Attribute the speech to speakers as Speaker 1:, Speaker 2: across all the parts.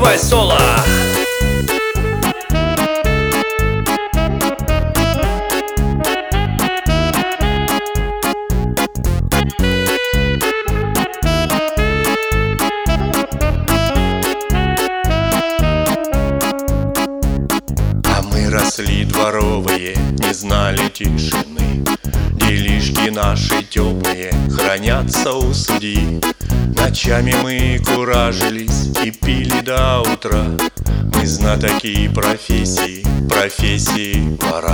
Speaker 1: давай соло.
Speaker 2: Росли дворовые, не знали тишины. Делишки наши теплые хранятся у судьи. Ночами мы куражились и пили до утра. Мы знатоки профессии, профессии вора.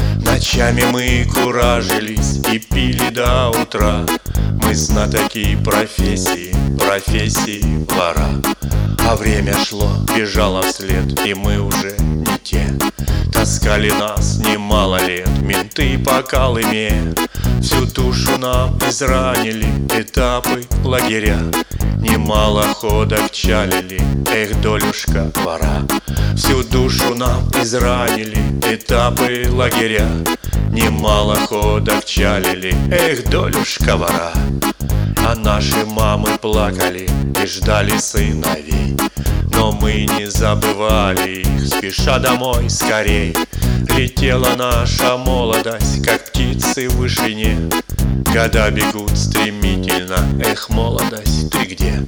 Speaker 2: Ночами мы куражились и пили до утра. Мы знатоки профессии, профессии вора. А время шло, бежало вслед, и мы уже не те. Таскали нас немало лет менты по Колыме. Всю душу нам изранили этапы лагеря. Немало ходок чалили, эх, долюшка вора. Всю душу нам изранили этапы лагеря. Немало ходок чалили, эх, долюшка вора. А наши мамы плакали и ждали сыновей. Но мы не забывали их, спеша домой скорей. Летела наша молодость, как птицы в вышине. Года бегут стремительно, эх, молодость, ты где?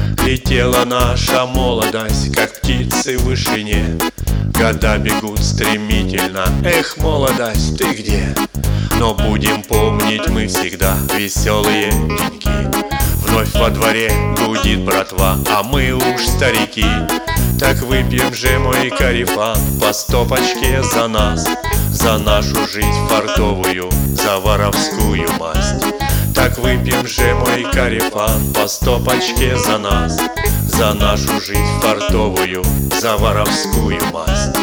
Speaker 2: Летела наша молодость, как птицы в вышине. Года бегут стремительно, эх, молодость, ты где? Но будем помнить мы всегда веселые деньки. Вновь во дворе гудит братва, а мы уж старики. Так выпьем же, мой корефан, по стопочке за нас, за нашу жизнь фартовую, за воровскую масть. Так выпьем же, мой корефан, по стопочке за нас, за нашу жизнь фартовую, за воровскую масть.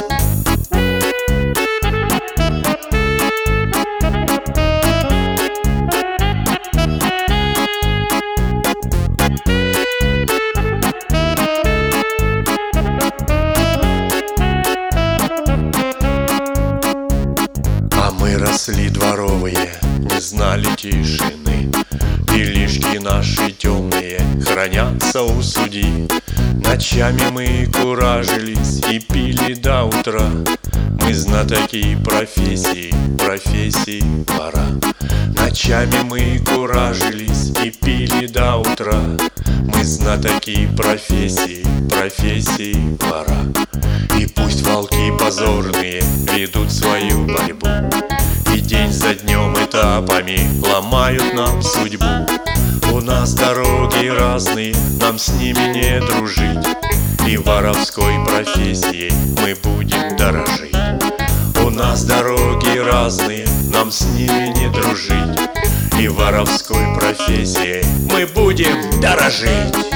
Speaker 2: Росли дворовые, не знали тишины. Делишки наши темные хранятся у судьи. Ночами мы куражились и пили до утра. Мы знатоки профессии, профессии вора. Ночами мы куражились и пили до утра. Мы знатоки профессии, профессии вора. И пусть волки позорные ведут свою борьбу, и день за днем этапами ломают нам судьбу. У нас дороги разные, нам с ними не дружить, и воровской профессией мы будем дорожить. У нас дороги разные, нам с ними не дружить, и воровской профессией мы будем дорожить.